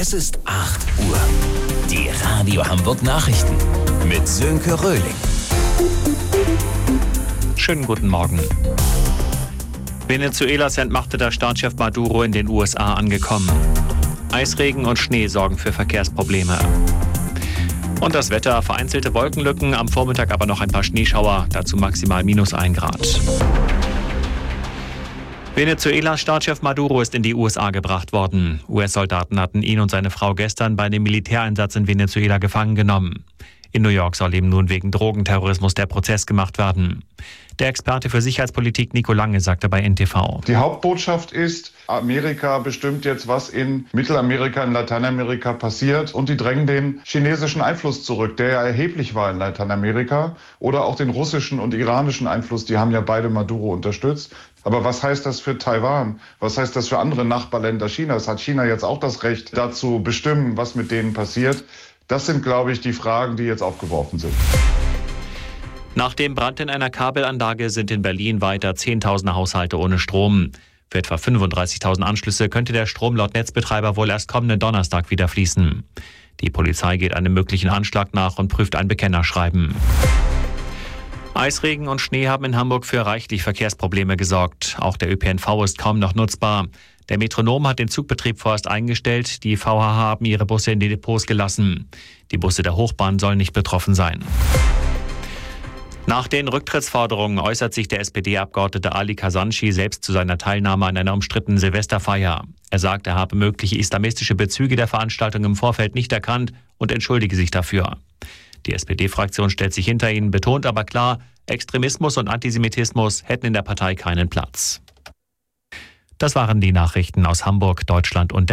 Es ist 8 Uhr. Die Radio Hamburg Nachrichten mit Sönke Röhling. Schönen guten Morgen. Venezuelas entmachteter Staatschef Maduro in den USA angekommen. Eisregen und Schnee sorgen für Verkehrsprobleme. Und das Wetter: vereinzelte Wolkenlücken, am Vormittag aber noch ein paar Schneeschauer, dazu maximal -1 Grad. Venezuelas Staatschef Maduro ist in die USA gebracht worden. US-Soldaten hatten ihn und seine Frau gestern bei einem Militäreinsatz in Venezuela gefangen genommen. In New York soll ihm nun wegen Drogenterrorismus der Prozess gemacht werden. Der Experte für Sicherheitspolitik Nico Lange sagte bei NTV: Die Hauptbotschaft ist, Amerika bestimmt jetzt, was in Mittelamerika, in Lateinamerika passiert, und die drängen den chinesischen Einfluss zurück, der ja erheblich war in Lateinamerika, oder auch den russischen und iranischen Einfluss, die haben ja beide Maduro unterstützt. Aber was heißt das für Taiwan? Was heißt das für andere Nachbarländer Chinas? Hat China jetzt auch das Recht, dazu bestimmen, was mit denen passiert? Das sind, glaube ich, die Fragen, die jetzt aufgeworfen sind. Nach dem Brand in einer Kabelanlage sind in Berlin weiter Zehntausende Haushalte ohne Strom. Für etwa 35.000 Anschlüsse könnte der Strom laut Netzbetreiber wohl erst kommenden Donnerstag wieder fließen. Die Polizei geht einem möglichen Anschlag nach und prüft ein Bekennerschreiben. Eisregen und Schnee haben in Hamburg für reichlich Verkehrsprobleme gesorgt. Auch der ÖPNV ist kaum noch nutzbar. Der Metronom hat den Zugbetrieb vorerst eingestellt. Die VHH haben ihre Busse in die Depots gelassen. Die Busse der Hochbahn sollen nicht betroffen sein. Nach den Rücktrittsforderungen äußert sich der SPD-Abgeordnete Ali Kasanci selbst zu seiner Teilnahme an einer umstrittenen Silvesterfeier. Er sagt, er habe mögliche islamistische Bezüge der Veranstaltung im Vorfeld nicht erkannt und entschuldige sich dafür. Die SPD-Fraktion stellt sich hinter ihn, betont aber klar, Extremismus und Antisemitismus hätten in der Partei keinen Platz. Das waren die Nachrichten aus Hamburg, Deutschland und